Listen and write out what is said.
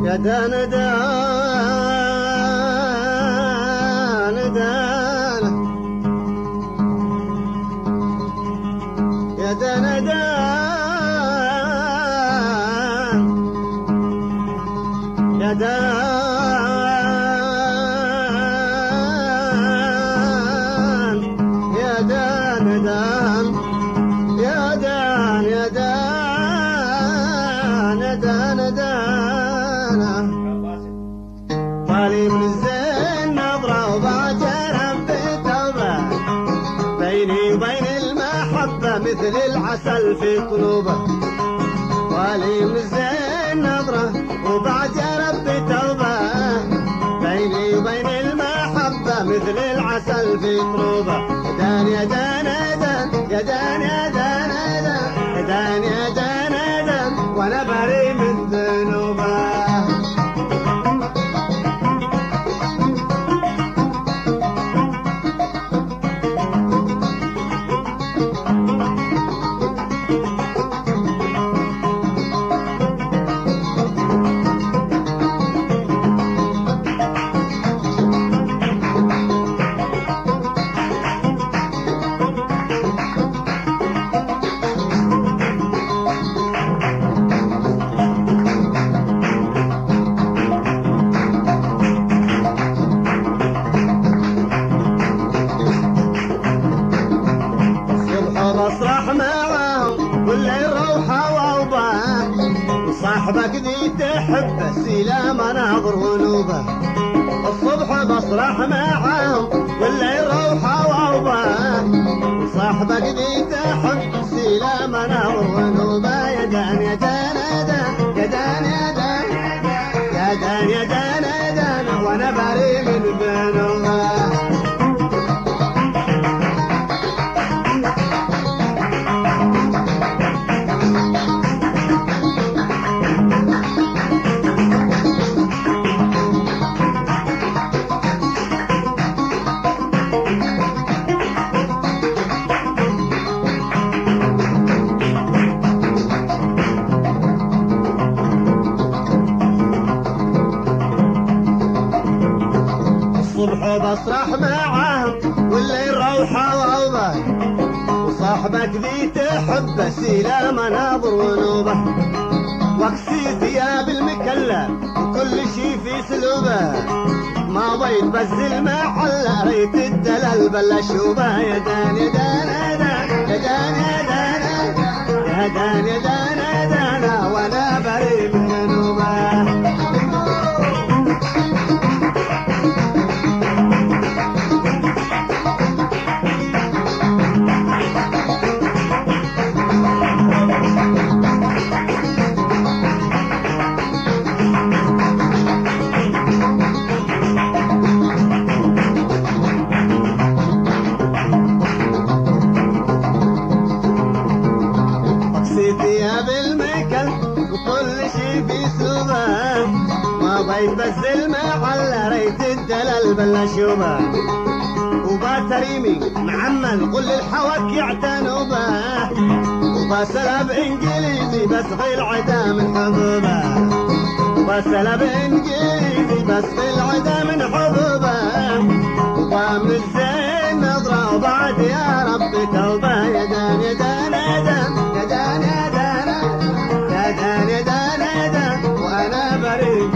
يا دان دان دان يا دان دان يا دان يا دان دان يا دان يا دان يا دان دان طالي من الزين نظرة وبعجرة بتوبة بيني وبين المحبة مثل العسل في قلوبه طالي من الزين نظرة وبعجرة بتوبة بيني وبين المحبة مثل العسل في قلوبه دان يا دان يا دان يا دان يا دان يا دان يا دان وانا بريء من ذنوبه بصرح معاهم والليل روحه ووباه وصاحبك ذي تحب سيلا مناظر ونوبه الصبح بصرح معاهم والليل روحه ووباه وصاحبك ذي تحب سيلا مناظر ونوبه يا دان يا دان يا دان يا دان يا دان يا دان يا دان وانا بريء من ذنوبه الصبح بصرح معاهم والليل روحه ووبه وصاحبك ذي تحب سيلا مناظر ونوبه واكسي ثياب المكلة وكل شي في سلوبه ما ضيت بس المحلة ريت الدلال بلا شوبه يا دان يا دان يا دان يا دان يا دان يا دان يا دان وانا بريء من ذنوبه ثياب المكل وكل شي في سوبه ما ضيت بس المحلة ريت الدلال بلا شوبه وباتريمي معمل كل الحواك يعتنوا به وبسلا بانجليزي بس غير عدا من حبوبه وبسلا بانجليزي بس غير عدا من حبوبه ومن الزين نظرة وبعد يا ربي توبه يا دان يا دان يا دان يا دان يا دان يا دان يا دان يا دان وانا بريء